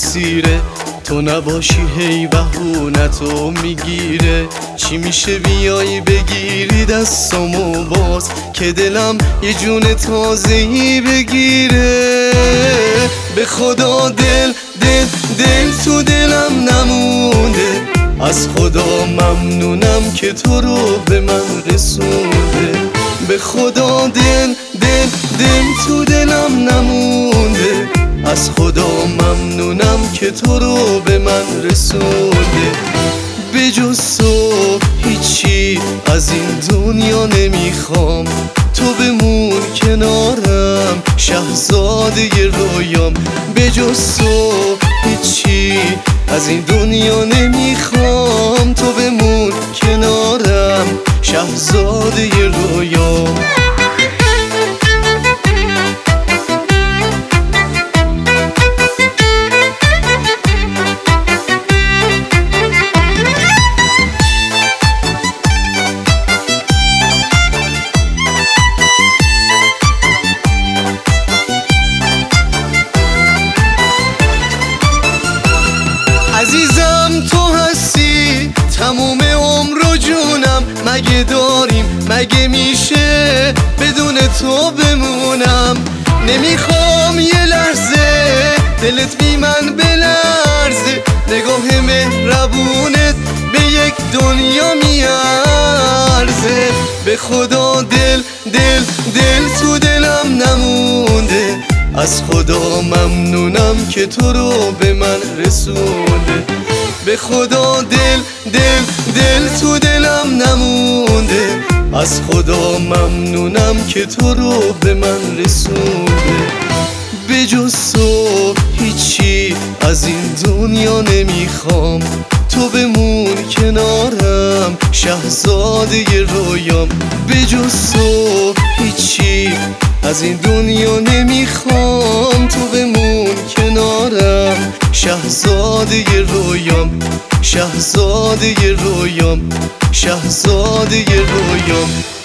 اسیره، تو نباشی هی بهونتو میگیره. چی میشه بیایی بگیری دستامو باز، که دلم یه جون تازه‌ای بگیره. به خدا دل تو دلم نمونده، از خدا ممنونم که تو رو به من رسونده. به خدا دل تو دلم نمونده، از خدا ممنونم که تو رو به من رسونده. به جز تو هیچی از این دنیا نمیخوام، تو بمون کنارم شهزاده رویام. به جز تو هیچی از این دنیا نمیخوام، تو بمون کنارم شهزاده رویام. عزیزم تو هستی تموم عمر و جونم، مگه داریم مگه میشه بدون تو بمونم. نمیخوام یه لحظه دلت بی من بلرزه، نگاه مهربونت به یک دنیا میارزه. به خدا دل تو دلم نمونده، از خدا ممنونم که تو رو به من رسونده. به خدا دل تو دلم نمونده، از خدا ممنونم که تو رو به من رسونده. به جز تو هیچی از این دنیا نمیخوام، تو بمون کنارم شهزاده رویام. به جز تو هیچی از این دنیا نمیخوام، تو بمون کنارم شهزاده رویام. شهزاده رویام، شهزاده رویام.